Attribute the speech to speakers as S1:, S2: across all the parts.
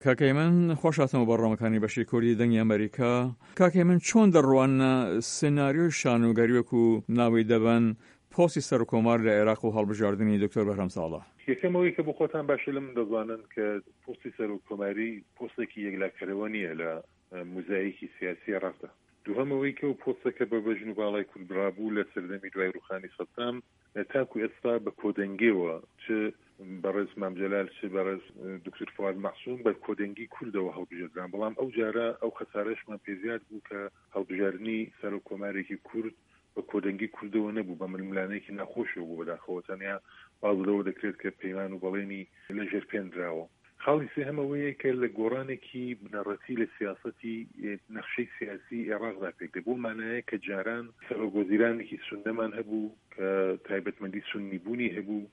S1: کاکەی من خۆشاتمە بەڕۆمەکانی بەشی کوردی دەنگی ئەمریکا. کاکەی من چۆن دەڕوانە سناریۆی شانۆگەریوەک و ناوی دەبەن پۆستی سەر و کۆمار لە عێراق و هەڵبژاردننی دکتۆر بەرهەم ساڵح؟
S2: یەکەمەوەی کە بۆ خۆتان باشە لە من دەزانن کە پۆستی سەر و کۆماری پۆستێکی یەکلاکەرەوە نییە لە موزاییکی سیاسی عێراقدا. دووهەمەوەی کە و پۆستەکە بە بەژن و باڵای کوردبرابوو لە سەردەمی دوای ڕوخانی سەدام تاکو ئێستا بە کۆدەنگیەوە چ بەڕێز مام جەلال چ بەڕێز دکتۆر فواد مەحسووم بە کۆدەنگی کوردەوە هەڵبژێردران، بەڵام ئەو جارە ئەو خەسارەشمان پێزیاد بوو کە هەڵبژاردننی سەر و کۆمارێکی کورد بە کۆدەنگی کوردەوە نەبوو، بە ململانەیەکی ناخۆشەوە بوو بەداخەوە تەنیا باڵەوە دەکرێت کە پەیمان و بەڵێنی لەژێر پێنراوە. خاڵی سێهەمەوەیە کە لە گۆڕانێکی بنەڕەتی لە سیاسەتی نەخشەی سیاسی عێراقدا پێکدە بۆ مانایە کە جاران سەرۆکوەزیرانێکی سوننەمان هەبوو کە تایبەتمەندی سوننی بوونی هەبوو،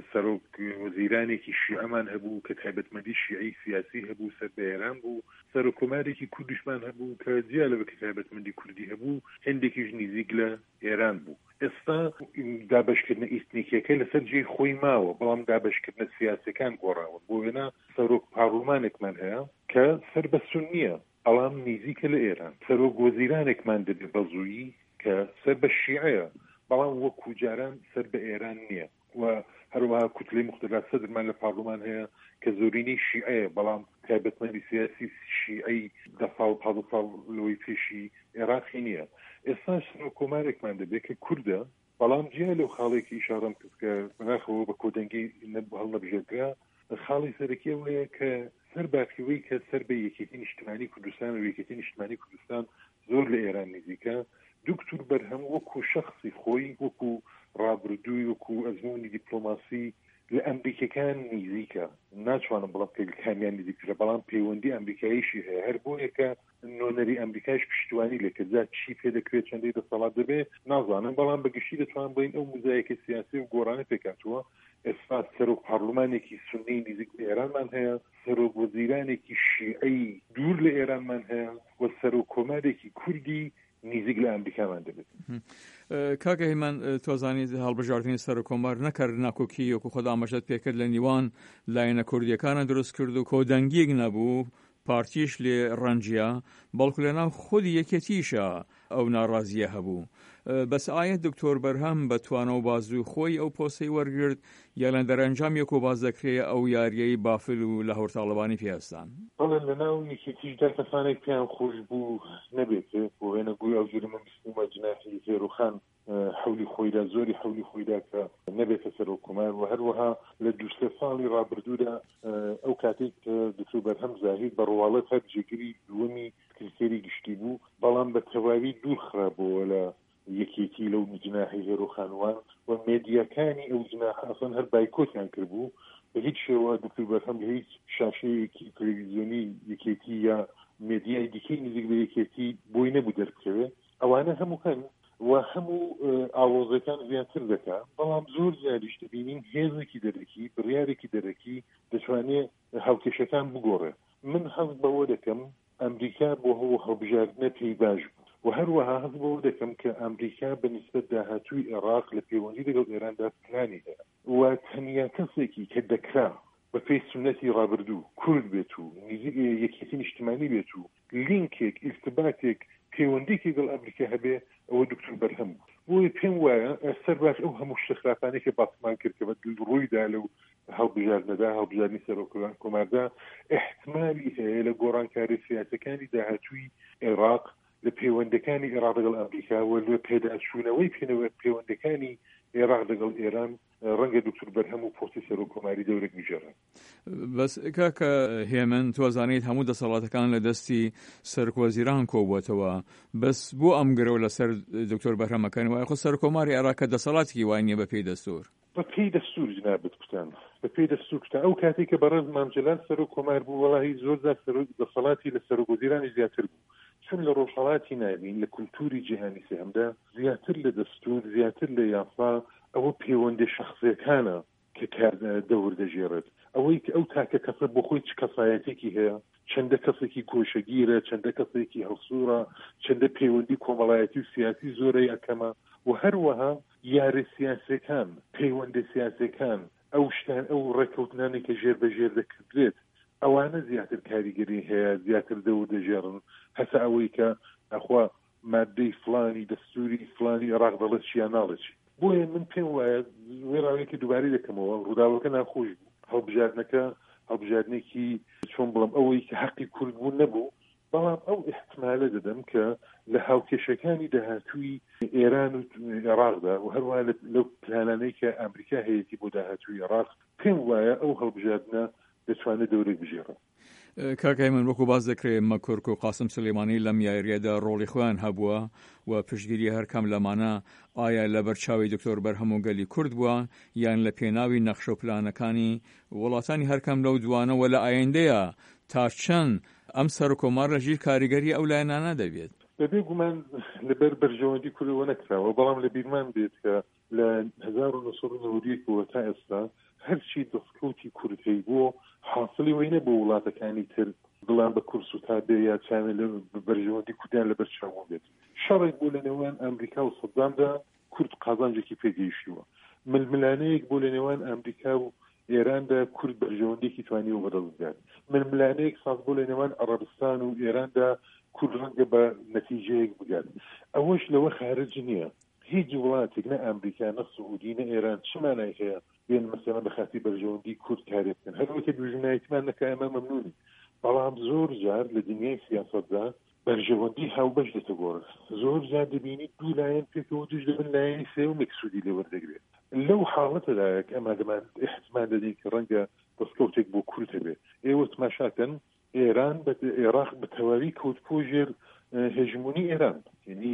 S2: سەرۆکوەزیرانێکی شیعەمان هەبوو کە تایبەتمەندی شیعی سیاسی هەبوو، سەر بە ئێران بوو، سەرۆکۆمارێکی کوردیشمان هەبوو کە جیالەوە کە تایبەتمەندی کوردی هەبوو، هێندێکیش نزیک لە ئێران بوو. ئێستا دابەشکردنە ئیسنیکیەکە لەسەر جێی خۆی ماوە، بەڵام دابەشکردنە سیاسەکان گۆڕاوە. بۆ وێنە سەرۆک پاڕلمانێکمان هەیە کە سەر بە سوننیە، ئەڵام نزیکە لە ئێران. سەرۆک وەزیرانێکمان دەبێت بە زوویی کە سەر بە شیعەیە، بەڵام وەکو جاران سەر بە ئێران نییە. و هەروەها کوتلەی مختلف سەدرمان لە پارلمان هەیە کە زۆرینەی شیعەیە، بەڵام تایبەتمەندی سیاسی شیعەی 10 ساڵ 15 ساڵ لەوەی پێشی عێراقی نییە. ئێستا سەرۆک کۆمارێکمان دەبێت کە کوردە، بەڵام جیا لەو خاڵێکی ئیشارەم کرد کە بەناخەوە بە کۆدەنگی هەڵنەبژێردرا. خاڵی سەرەکیەوەیە کە سەر باکیەوەی کە سەر بە یەکێتی نیشتیمانی کوردستان و یەکێتی نیشتیمانی کوردستان زۆر لە ئێران نزیکە، دکتۆر بەرهەم وەکو شخصی خۆی، وەکو ڕابردووی، وەکو ئەزموونی دیپلۆماسی لە ئەمریکەکان نزیکە. ناتوانم بڵام کە کامیان نزیکترە، بەڵام پەیوەندی ئەمریکاییشی هەیە. هەر بۆیە کە نۆنەری ئەمریکایش پشتیوانی لێکرد چی پێ دەکرێت چەندەی دەسەڵات دەبێت نازانم، بەڵام بەگشتی دەتوان بڵین ئەو موزایەکە سیاسی و گۆڕانە پێکاتوە. ئێستا سەرۆک پارلمانێکی سوننی نزیک لە ئێرانمان هەیە، سەرۆک وەزیرانێکی شیعەی دوور لە ئێرانمان هەیە، و سەرۆک کۆمارێکی کوردی نزیک لە ئەمریکامان دەبێت.
S1: کاکە هیمان تۆزانیت هەڵبژاردننی سەر و کۆمار نەکرد ناکۆکی وەکو خۆدا ئاماژەت پێکرد لە نیوان لایەنە کوردیەکانە دروست کرد و کۆدەنگیەک نەبوو، پارتیش لێ ڕەنجە، بەڵکو لە ناو خودی یەکێتیشە ئەو ناڕازیە هەبوو. بەس ئایا دکتۆر بەرهەم بە توانە و بازووی خۆی ئەو پۆستەی وەرگرت یان دەرەنجامیەک و باز دەکرێت ئەو یاریەی بافل و لە هەورتاڵەبانی پێستان؟
S2: بەڵێ لە ناو یەکێتیشدا کەسانێک پێیان خۆش بوو نەبێت بۆ وێنە گوی ئەو جوری من بستومە جناحی زێروخان حولی خۆیدا زۆری حولی خۆیدا کە نەبێتە سەرۆک کۆمار، و هەروەها لە 2 ساڵی ڕابردوودا ئەو کاتێک دکتۆر بەرهەم زاهید بەڕواڵەت هەر جێگیری دووەمی کریتێری گشتی بوو، بەڵام بە تەواوی دوور خراپەوە لە یەکێتی لەو جناحی زێروخانوان، و مێدیاکانی ئەو جناح ئەسڵەن هەر بایکۆتیان کردبوو. بە هیچ شێوە دکتۆر بەرهەم لە هیچ شاشەیەکی تەلەڤیزیۆنی یەکێتی یا مێدیای دیکەی نزیک بە یەکێتی بۆی نەبوو دەربکەوێت. ئەوانە هەموو هەن و هەموو ئاوازەکان زیاتر دەکات، بەڵام زۆر زیادیش دەبینین هێزێکی دەرەکی بڕیارێکی دەرەکی دەتوانێت هاوکێشەکان بگۆڕێت. من هەست بەوە دەکەم ئەمریکا بۆ هەڵبژاردنە پێی باش بوو، و هەروەها هەست بەوە دەکەم کە ئەمریکا بەنسبەت داهاتووی عێراق لە پەیوەندی لەگەڵ ئێراندا پلانی هەیە، و تەنیا کەسێکی کە دەکرا بە پێی سنەتی ڕابردوو کورد بێت و یەکێتی نیشتیمانی بێت و لینکێک ئیرتباطێک پەیوەندێکی لەگەڵ ئەمریکا هەبێ ئەوە دکتۆر بەرهەم بوو. بۆیە پێم وایە سەر باش ئەو هەموو شتەخراپانەی کە باسمان کرد کە بە ڕوویدا لەو هەڵبژاردنەدا هەڵبژاردننی سەرۆک کۆماردا احتمالی هەیە لە گۆڕانکاری سیاسەکانی داهاتووی عێراق لە پەیوەندەکانی عێراق لەگەڵ ئەمریکا و لە پێداچوونەوەی پەیوەندەکانی عێراق لەگەڵ ئێران ڕەنگە دکتۆر بەرهەم و پۆستی سەرۆک کۆماری دەورێک بژێڕن.
S1: بەس کاکە هێمن تۆزانیت هەموو دەسەڵاتەکان لە دەستی سەرۆکوەزیران کۆبووەتەوە، بەس بۆ ئەم گرەوە لەسەر دکتۆر بەرهەمەکان وایە خۆ سەر کۆماری عێراق دەسەڵاتێکی وای نییە بە پێی دەستور؟
S2: بە پێی دەستور جنابەت کوتان، بە پێی دەستور کوتان. ئەو کاتێک کە بەڕێز مام جەلال سەرۆک کۆمار بوو وەڵاهی زۆر جار دەسەڵاتی لە سەرۆکوەزیرانی زیاتر بوو، چون لە ڕۆژهەڵاتی ناوین لە کولتوری جیهانی سێهەمدا زیاتر لە دەستور زیاتر لە یاسا ئەوە پەیوەندی شەخصیەکانە کە کار دەور دەژێڕێت. ئەوەی کە ئەو تاکە کەسە بۆ خۆی چ کەفایەتێکی هەیە، چەندە کەسێکی گۆشەگیرە، چەندە کەسێکی هەڵسوورە، چەندە پەیوەندی کۆمەڵایەتی و سیاسی زۆرە یەکەمە، و هەروەها یاری سیاسەکان، پەیوەندی سیاسەکان، ئەو شتان ئەو ڕێکەوتنانی کە ژێر بەژێر دەکردرێت ئەوانە زیاتر کاریگەری هەیە زیاتر دەور دەژێڕن هەسا ئەوەی کە ئەخوا مادەی فلانی دەستوری فلانی عێراق دەڵێت چیان ناڵێکی بۆیە من پێم وایە وێڕاوێکی دووبارەی دەکەمەوە ڕووداوەکە ناخۆش بوو هەڵبژاردنێکی چۆن بڵم ئەوەی کە حەقی کورد بوون نەبوو بەڵام ئەو احتمالە دەدەم کە لە هاوکێشەکانی داهاتووی ئێران و عێراقدا و هەروە لەو پلانانەی کە ئەمریکا هەیەی بۆ داهاتووی عێراق پێم وایە ئەو هەڵبژاردنە دەتوانێت دەورێک بژێڕێت.
S1: کاکای من وەکو باز دەکرێت مەکۆرک و قاسم سلێمانی لەم یاریەدا ڕۆڵی خۆیان هەبووە و پشتگیری هەر کام لەمانە ئایا لە بەرچاوی دکتۆر بەرهەم و گەلی کورد بووە یان لە پێناوی نەخشە و پلانەکانی وڵاتانی هەرکەم لەو دوانەوە لە ئایندەیە تا چەند ئەم سەر و کۆمار لە ژیر کاریگەری ئەو لایەنانە دەبێت
S2: بەبێ گومان لەبەر بەرژەوەندی کوردەوە نەکراوە بەڵام لە بیرمان بێت کە لە 1990 تا ئێستا هەرچی دەستکەوتی کورد هەی بووە حاصلی وەی نەبوو وڵاتەکانی تر دڵان بە کورس و تا بێ یا چانە لە بەرژەوەندی کوردیان لەبەر چاوەوە بێت شەڕێک بوو لە نێوان ئەمریکا و سەدامدا کورد قازانجێکی پێگەیشتووە ململانەیەک بوو لە نێوان ئەمریکا و ئێراندا کورد بەرژەوەندێکی توانی و بەدەستگات ململانەیەک ساز بوو لە نێوان عەرەبستان و ئێراندا کورد ڕەنگە بە نەتیجەیەک بگات ئەوەش لەوە خارج نییە هیچ وڵاتێک نە ئەمریکا نە سعودی نە ئێران چمانای هەیە بێن مەسەڵەن بە خاتی بەرژەوەندی کورد کارێک بکەن هەروەکە دوژمنایەتیمان نەکە ئەمە مەمنونی بەڵام زۆر جار لە دنیای سیاسەتدا بەرژەوەندی هاوبەش دەتەگۆڕێت زۆر جار دەبینی دوو لایەن پێکەوە دوش دەبن لایەنی سێوەمێک سوودی لێوەردەگرێت لەو حاڵەتەدایە کە ئەمە دەمان احتیمال دەدەین کە ڕەنگە دەستکەوتێک بۆ کورد هەبێت ئێوە تماشاکەن ئێران بە عێراق بە تەواوی کەوت پۆژێر هێژمونی ئێران یعنی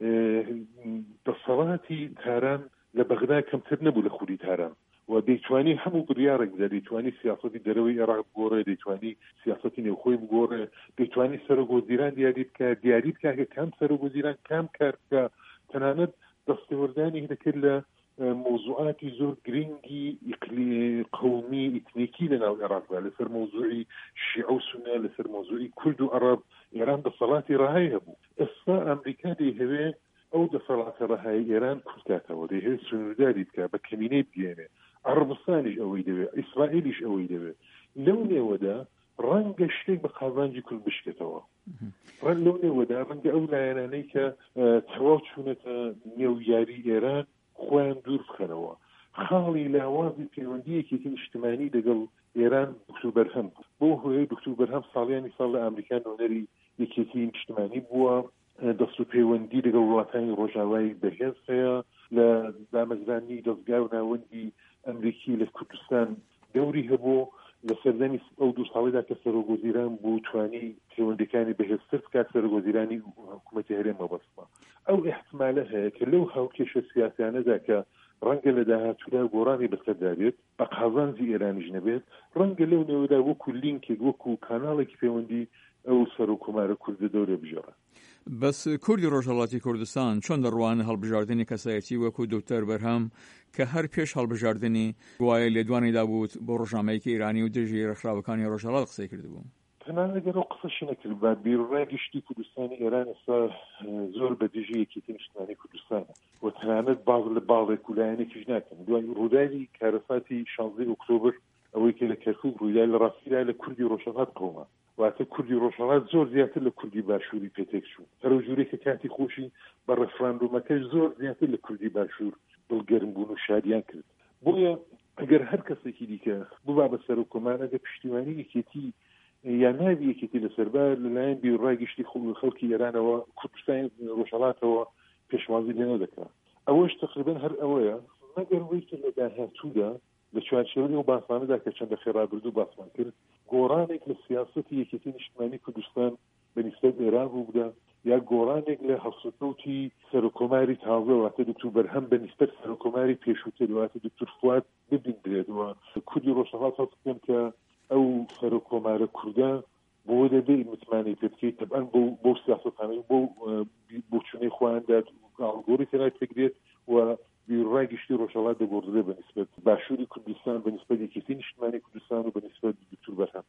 S2: دەسەڵاتی تاران لە بەغدا کەمتر نەبوو لە خوری تاران و دەیتوانی هەموو بڕیارێک بدە دەیتوانی سیاسەتی دەرەوەی عێراق بگۆڕێ دەیتوانی سیاسەتی نێوخۆی بگۆڕێ دەیتوانی سەرۆکوەزیران دیاری بکە کە کام سەرۆکوەزیران کام کار بکە تەنانەت دەستێوەردانی دەکرد لە موضوعاتی زۆر گرنگی قومی ئیتنیکی لەناو عێراقدا لەسەر موضوعی شیعە و سونە لەسەر موضوعی کورد و عەرەب ئێران دەسەڵاتی ڕەهای هەبوو ئێستا ئەمریکا دەیهەوێ ئەو دەسەڵاتە ڕەهای ئێران کورتاتەوە دەیهەوێت سنوورداری بکە بە کەمینەی بگەێنێ عەرەبستانیش ئەوەی دەوێت ئیسرائیلیش ئەوەی دەوێت لەو نێوەدا ڕەنگە شتێک بە قازانجی کورد بشکێتەوە لەو نێوەدا ڕەنگە ئەو لایەنانەی کە تەواو چوونەتە نێو یاری ئێران خۆیان دوور بخەنەوە خاڵی لاوازی پەیوەندیەکێکی نیشتمانی لەگەڵ ئێران دکتۆر بەرهەم بۆ هۆیەی دکتۆر بەرهەم ساڵیانی ساڵ لە ئەمریکا نۆنەری یەکێتی نیشتمانی بووە دەست و پەیوەندی لەگەڵ وڵاتانی ڕۆژاوای بەهێز هەیە لە دامەزرانی دەستگا و ناوەندی ئەمریکی لە کوردستان دەوری هەبوو لە سەردەمی ئەو دوو ساڵیدا کە سەرۆکوەزیران بوو توانی پەیوەندەکانی بەهێزتر بکات سەرۆکوەزیرانی حکوومەتی هەرێمە بەسما ئەو احتمالە هەیە کە لەو هاوکێشە سیاسیانەدا کە ڕەنگە لە داهاتوودا گۆڕانی بەسەردا بێت بە قازانجی ئێرانیش نەبێت ڕەنگە لەو نێوەدا وەکو لینکێک وەکو کاناڵێکی پەیوەندی ئەو سەرۆکۆمارە کوردە دەورە بژێڕە
S1: بەس کوردی ڕۆژهەڵاتی کوردستان چۆن دەڕوانە هەڵبژاردننی کەسایەتی وەکو دکتۆر بەرهەم کە هەر پێش هەڵبژاردننی گوایە لێدوانیدا بوت بۆ ڕۆژنامەیەکی ئیرانی و دژی ڕێکخراوەکانی ڕۆژهەڵات قسەی کردبوو
S2: تەنانەت لەگەڵ ئەو قسەشی نەکرد بە بیرڕای گشتی کوردستانی ئێران ئێستا زۆر بە دژی یەکێتی نیشتمانی کوردستانە و تەنانەت باز لە باڵێک و لایەنێکیش ناکەن دوای ڕووداوی کارەساتی 16 ئۆکتۆبر ئەوەی کە لە کەرکووک ڕوویدا لە ڕاستیدا لە کوردی ڕۆژهەڵات قەوما واتە کوردی ڕۆژهەڵات زۆر زیاتر لە کوردی باشووری پێتێک چوو هەرو ژوورێک کە کاتی خۆشی بە ڕێفراندۆمەکەش زۆر زیاتر لە کوردی باشوور دڵگەرم بوون و شادیان کرد بۆیە ئەگەر هەر کەسێکی دیکە ببا بە سەرۆکۆمار ئەگە پشتیوانی یەکێتی یا ناوی یەکێتی لەسەربا لەلایەن بیرڕای گشتی خەڵکی ئێرانەوە کوردستانی ڕۆژهەڵاتەوە پێشوازی لێنە دەکات ئەوەش تقریبا هەر ئەوەیە مەگەر وەی کە لە داهاتوودا لە چوارچێوەی ئەو باسانەدا کە چەندە خێرابردوو باسمان کرد گۆڕانێک لە سیاسەتی یەکێتی نیشتمانی کوردستان بەنسبەت ئێران بووبدا یا گۆڕانێک لە هەڵسوکەوتی سەرۆکۆماری تازە واتە دکتۆر بەرهەم بەنسبەت سەرۆکۆماری پێشووتر واتە دکتۆر فواد ببیندرێتەوە کوردی ڕۆژهەڵات هەڵ بکەن کە ئەو سەرۆکۆمارە کوردە بۆ دەبێت متمانەی پێ بکەیت تەبعەن بۆ سیاسەتانەی بۆ چونەی خۆیاندا ئاڵگۆڕی تێنای پێگرێت و بیرڕای گشتی ڕۆژهەڵات دەگۆڕدرێ بەنسبەت باشووری کوردستان بەنسبەت یەکێتی نیشتمانی کوردستان و بەنسبەت دکتۆر بەرهەم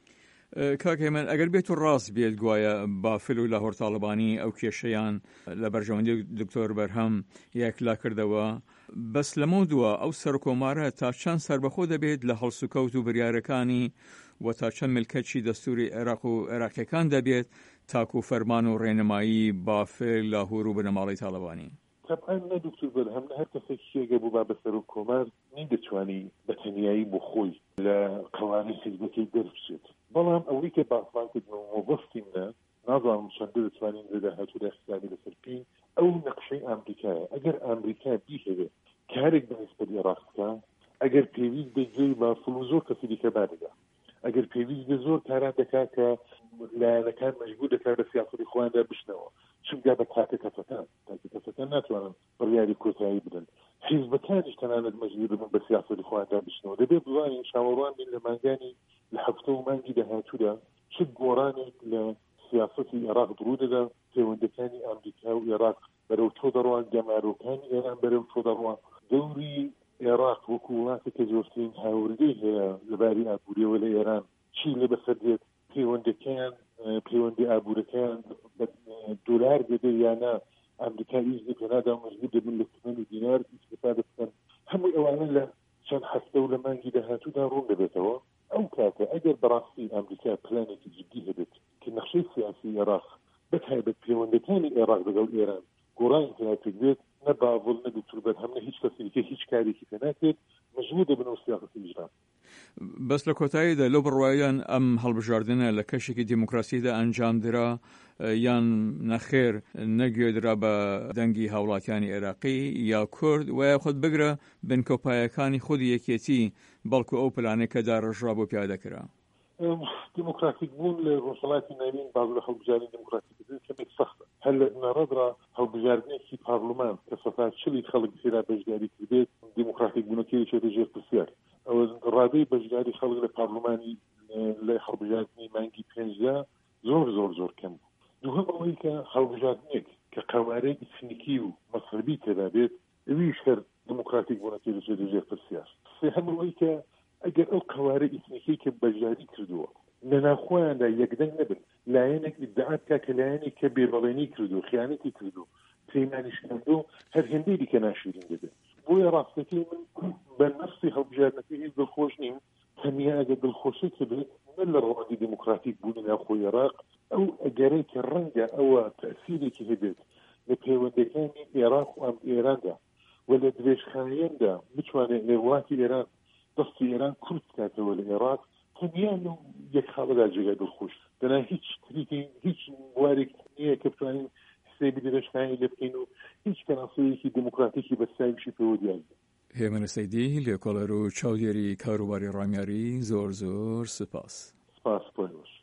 S1: کاکەی من ئەگەر بێت و ڕاست بێت گوایە بافل و لاهۆر تاڵبانی ئەو کێشەیان لە بەرژەوەندی دکتۆر بەرهەم یەکلا کردەوە بەس لەمە دووە ئەو سەرکۆمارە تا چەند سەربەخۆ دەبێت لە هەڵسوکەوت و بریارەکانی و تا چەند ملکەتی دەستوری عێراق و عێراقیەکان دەبێت تاکو فەرمان و ڕێنمایی بافێ لاهور و بنەماڵی تاڵەبانی؟
S2: طبعا نه دکتور بەرهەم هەر کەسێکی ئەگەر بوو با بەسەر و کۆمار نەیدەتوانی بە تەنیایی بۆ خۆی لە قەوانین حیزبەکەی دەربچێت. بەڵام ئەوەی کە باسمان کردنەوە مۆبەستینە نازانم چەندە دەتوانین لەداهاتوودا حسابی لەسەر بکەین. ئەو نەقشەی ئەمریکایە. ئەگەر ئەمریکا بیهێوێت کارێک بەنسبەت عێراق بکە، ئەگەر پێویست بێت گوێی بافڵ و زۆر کەسی دیکە بادەدا، ئەگەر پێویست بێت زۆر کاران دەکات کە لایەنەکان مەجبور دەکات بە سیاسەتی خۆیاندا بشنەوە، چونکە بە تاکتەکان ناتوانن بڕیاری کۆتایی بدەن. حیزبەکانیش تەنانەت مەجبور بن بە سیاسەتی خۆیاندا بشنەوە. دەبێت بزانین چاوەڕوان بین لە مانگانی لە هەفتە و مانگی داهاتوودا چ گۆڕانێک لە سیاسەتی عێراق دروو دەدا، پەیوەندەکانی ئەمریکا و عێراق بەرەو تۆ دەڕوان، گەمارۆکانی ئێران بەرەو تۆ دەڕوان. دەوری عێراق وەکو وڵاتێکە زۆرترین هاوردەی هەیە لەباری ئابووریەوە لە ئێران چی لێ بەسەر دێت، پەیوەندی ئابوورەکان دۆلار بێدە یانە ئەمریکا ئیزنی پێنادا و مەجبور دەبن لە تمەن و دینار ئیستیفادە بکەن. هەموو ئەوانە لە چەند هەفتە و لە مانگی داهاتوودا ڕوون دەبێتەوە. ئەو کاتە ئەگەر بەڕاستی ئەمریکا پلانێکی جدی هەبێت کە نەخشەی سیاسی عێراق بەتایبەت پەیوەندەکانی عێراق لەگەڵ ئێران گۆڕانی پێناکرد بێت، نە باوڵ نە دکتور بەرهەم نە هیچ کەسێکی هیچ کارێکی پێ ناکرێت، مەجبور دەبنەوە سیاسەتی ئیجرا.
S1: بەس لە کۆتاییدا لەو بڕوایان ئەم هەڵبژاردنە لە کەشێکی دیموکراسیدا ئەنجامدرا یان نەخێر نەگوێدرا بە دەنگی هاوڵاتیانی عێراقی یا کورد و خۆت بگرە بنکۆپایەکانی خودی یەکێتی، بەڵکو ئەو پلانێک کە داڕژرا بۆ پیادەکرا؟
S2: دیموکراتیک بوون لە ڕۆژهەڵاتی ناوین باز لە هەڵبژاردنی دیموکراتیکردن کەمێک سەختە. هەر لە نەڕەدرا هەڵبژاردنێکی پارلەمان کە سەتا چلی خەڵک فێرا بەشداری کردێت دیموکراتیک بوونەکەی چێتە ژێر پرسیار. ئەوە ڕادەی بەشداری خەڵک لە پارلەمانی لە هەڵبژاردنی مانگی پێنجدا زۆر کەم بوو. دووهەم ئەوەی کە هەڵبژاردنێک کە قەوارەی ئیتنیکی و مەسربی تێدا بێت ئەویش هەر دیموکراتیک بوونەکەی چێتە ژێر پرسیار. سێهەم ئەوەی کە ئەگەر ئەو قەوارە ئیتنیکی کە بەشداری کردووە لەناوخۆیاندا یەکدەنگ نەبن، لایەنێک ئیدعا بکا کە لایەنێک کە بێبەڵێنی کردو، خیانەتی کردو، پەیمانیش کردو، هەر هێندەی دیکە ناشرین دەبێت. بۆیە ڕاستەکەی من بە نەفسی هەڵبژاردنەکەی هیچ دڵخۆش نیم. تەنیا ئەگەر دڵخۆشی کردێت نە لە ڕەوەندی دیموکراتیک بوونی ناوخۆی عێراق، ئەو ئەگەرەی کە ڕەنگە ئەوە تەئسیرێکی هەبێت لە پەیوەندەکانی عێراق و ئێراندا و لە درێژخایەندا بتوانێت لە وڵاتی ئێران دەستی ئێران کورت کاتەوە لە عێراق، تەنیا و یەک خاڵەدا جێگای دڵخۆش دەنا هیچ بوارێک نییە کە بتوانین حسێبی درێژخایەنی لێ بکەین و هیچ کەناسەیەکی دیموکراتیکی بەسایشی پێوە دیارە.
S1: هێمن سەیدی لێکۆڵەر و چاودێری کاروباری ڕامیاری زۆر سپاس.
S2: سپاس بۆ